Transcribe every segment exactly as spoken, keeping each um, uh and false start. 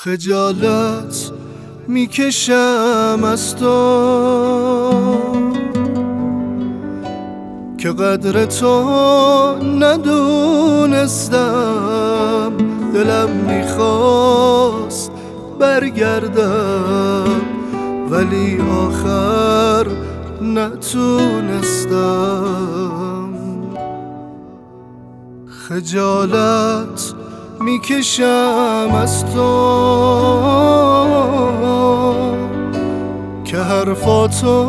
خجالت میکشم از تو که قدر تو ندونستم. دلم میخواست برگردم ولی آخر نتونستم. خجالت میکشم از تو که حرفاتو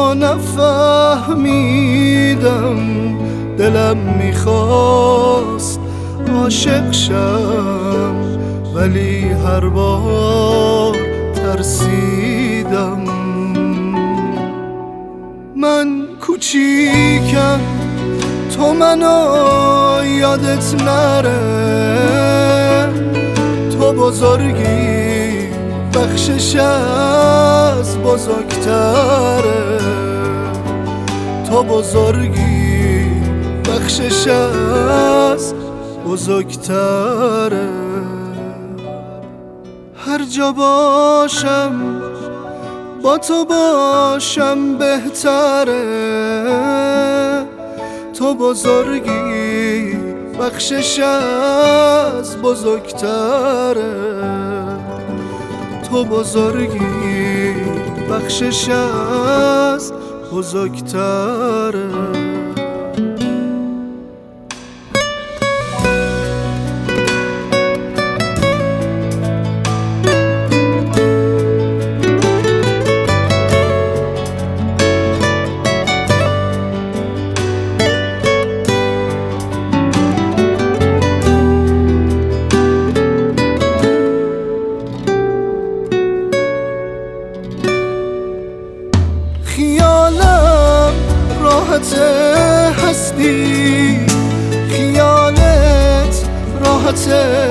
نفهمیدم. دلم میخواست عاشق شم ولی هر بار ترسیدم. من کوچیکم تو منو یادت نره، تو بزرگی بخشش از بزرگتره. تو بزرگی بخشش از بزرگتره. هر جا باشم با تو باشم بهتره. تو بزرگی بخشش از بزرگتره. تو بزرگی بخشش از بزرگتره. خیالم راحت هستی، خیالت راحت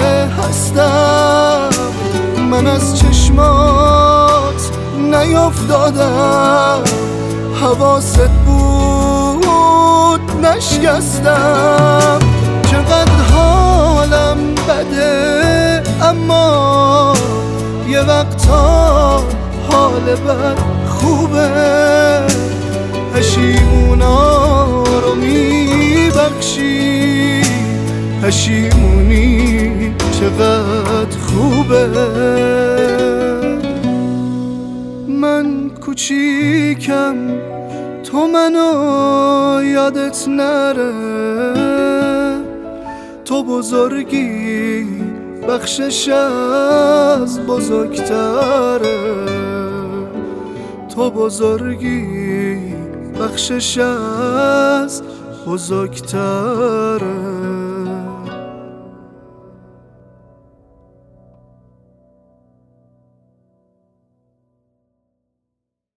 هستم. من از چشمات نیافتادم، حواست بود نشکستم. چقدر حالم بده اما یه وقتا حال بد خوبه. پشیمونا رو میبخشی، پشیمونی چقدر خوبه. من کوچیکم تو منو یادت نره. تو بزرگی بخشش از بزرگتره. تو بزرگی بخشش از بزرگتره.